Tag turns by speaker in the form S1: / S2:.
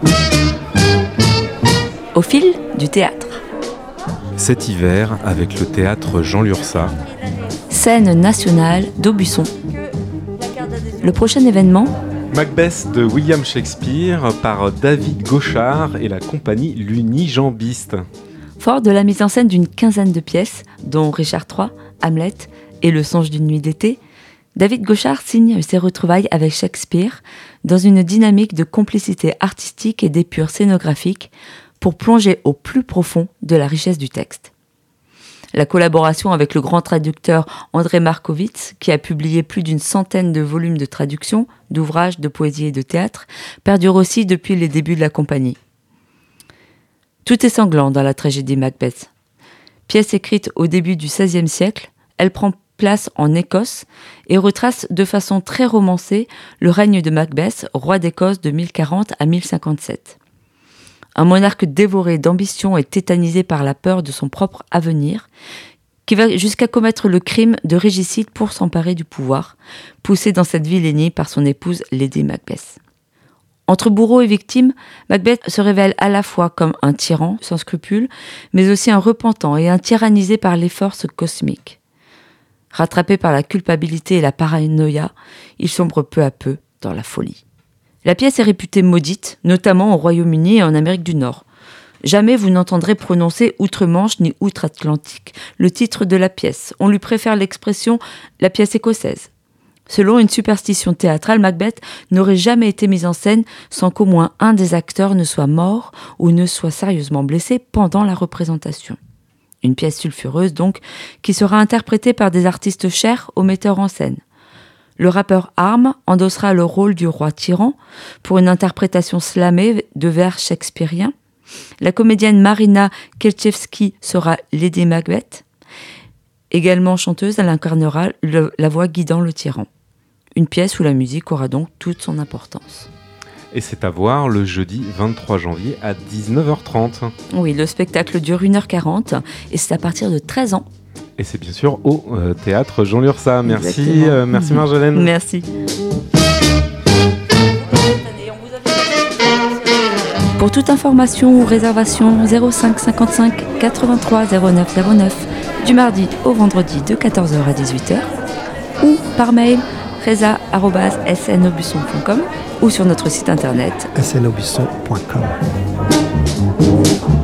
S1: Au fil du théâtre.
S2: Cet hiver, avec le théâtre Jean Lurçat.
S1: Scène nationale d'Aubusson. Le prochain événement,
S2: Macbeth de William Shakespeare par David Gauchard et la compagnie l'Unijambiste.
S1: Fort de la mise en scène d'une quinzaine de pièces, dont Richard III, Hamlet et Le songe d'une nuit d'été, David Gauchard signe ses retrouvailles avec Shakespeare dans une dynamique de complicité artistique et d'épure scénographique pour plonger au plus profond de la richesse du texte. La collaboration avec le grand traducteur André Markovitz, qui a publié plus d'une centaine de volumes de traductions, d'ouvrages, de poésie et de théâtre, perdure aussi depuis les débuts de la compagnie. Tout est sanglant dans la tragédie Macbeth. Pièce écrite au début du XVIe siècle, elle prend place en Écosse et retrace de façon très romancée le règne de Macbeth, roi d'Écosse de 1040 à 1057. Un monarque dévoré d'ambition et tétanisé par la peur de son propre avenir, qui va jusqu'à commettre le crime de régicide pour s'emparer du pouvoir, poussé dans cette vilainie par son épouse Lady Macbeth. Entre bourreau et victime, Macbeth se révèle à la fois comme un tyran sans scrupules, mais aussi un repentant et un tyrannisé par les forces cosmiques. Rattrapé par la culpabilité et la paranoïa, il sombre peu à peu dans la folie. La pièce est réputée maudite, notamment au Royaume-Uni et en Amérique du Nord. Jamais vous n'entendrez prononcer outre-Manche ni outre-Atlantique le titre de la pièce. On lui préfère l'expression « la pièce écossaise ». Selon une superstition théâtrale, Macbeth n'aurait jamais été mise en scène sans qu'au moins un des acteurs ne soit mort ou ne soit sérieusement blessé pendant la représentation. Une pièce sulfureuse donc, qui sera interprétée par des artistes chers au metteur en scène. Le rappeur Arm endossera le rôle du roi tyran pour une interprétation slamée de vers shakespeariens. La comédienne Marina Kelchevski sera Lady Macbeth. Également chanteuse, elle incarnera la voix guidant le tyran. Une pièce où la musique aura donc toute son importance.
S2: Et c'est à voir le jeudi 23 janvier à 19h30.
S1: Oui, le spectacle dure 1h40 et c'est à partir de 13 ans.
S2: Et c'est bien sûr au théâtre Jean Lurçat. Merci, merci Marjolaine.
S1: Merci. Pour toute information ou réservation, 05 55 83 09 09 du mardi au vendredi de 14h à 18h ou par mail reza@snaubusson.com ou sur notre site internet
S3: snaubusson.com.